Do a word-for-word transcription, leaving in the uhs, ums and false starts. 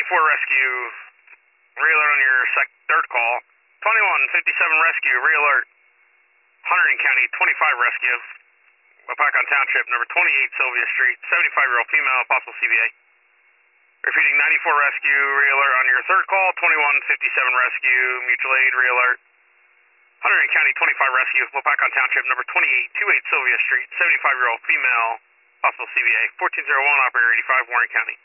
ninety-four rescue, re-alert on your sec third call. twenty-one fifty-seven rescue, re-alert. Hunterdon County, twenty-five rescue. Wapakoneta Township, number twenty-eight Sylvia Street, seventy-five-year-old female, possible C V A. Repeating ninety-four rescue, re-alert on your third call. twenty-one fifty-seven rescue, mutual aid, re-alert. Hunterdon County, twenty-five rescue, Wapakoneta Township, number twenty-eight twenty-eight Sylvia Street, seventy-five-year-old female, possible C V A. fourteen oh one, operator eighty-five, Warren County.